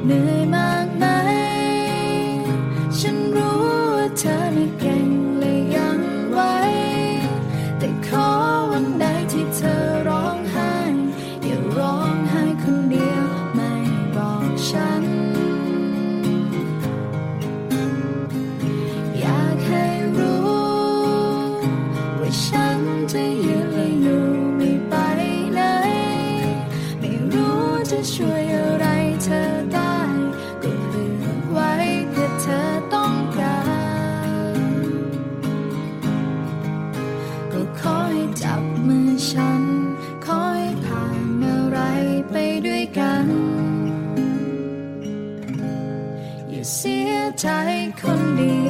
เหนื่อยมากไหมฉันรู้ว่าเธอน่ะเก่งและยังไหวแต่ขอวันใดที่เธอร้องไห้อย่าร้องไห้คนเดียวไม่บอกฉันอยากให้รู้ว่าฉันจะยืนและอยู่ไม่ไปไหนไม่รู้จะช่วยอะไรเธอได้ก็เหลือไว้เพื่อเธอต้องการก็ขอให้จับมือฉันขอให้ผ่านอะไรไปด้วยกันอย่าเสียใจคนเดียว